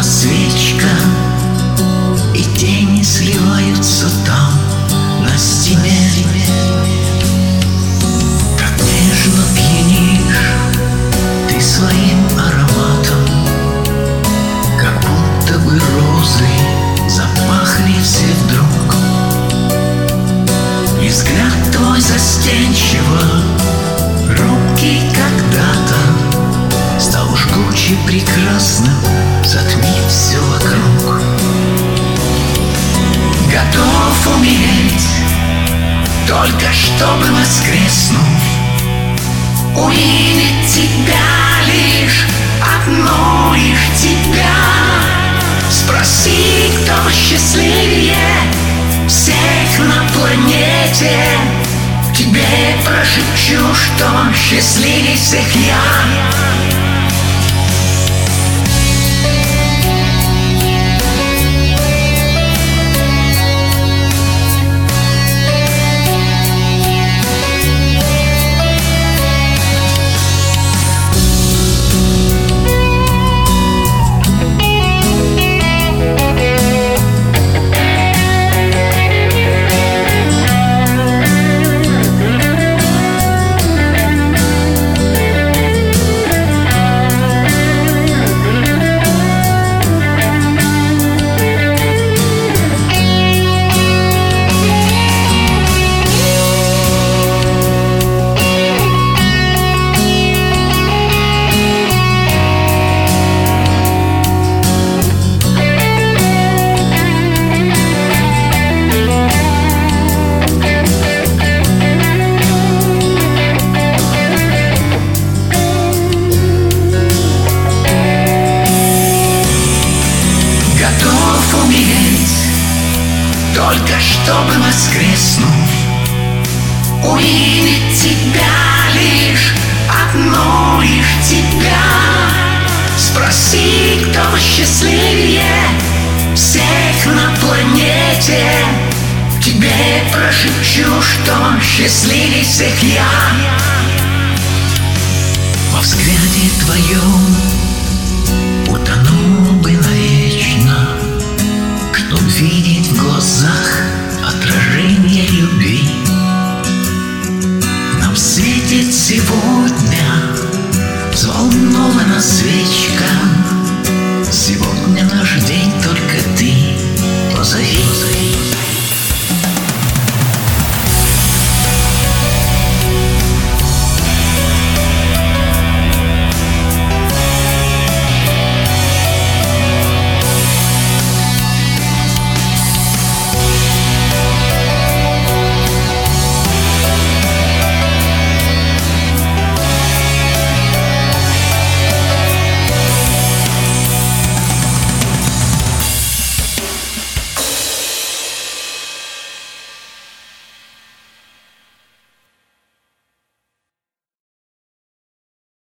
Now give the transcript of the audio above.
Погасла свечка, и тени сливаются там, на стене. Так нежно пьянишь ты своим ароматом, как будто бы розы запахли все вдруг. И взгляд твой застенчиво, робкий когда-то, стал жгуче прекрасным, затмив все вокруг. Готов умереть, только чтобы воскреснуть, увидеть тебя, лишь одну лишь тебя. Спроси, кто счастливее всех на планете, тебе прошепчу, что счастливее всех я. Только чтобы воскреснуть, увидеть тебя, лишь одну лишь тебя. Спроси, кто счастливее всех на планете, тебе прошепчу, что счастливее всех я. Во взгляде твоем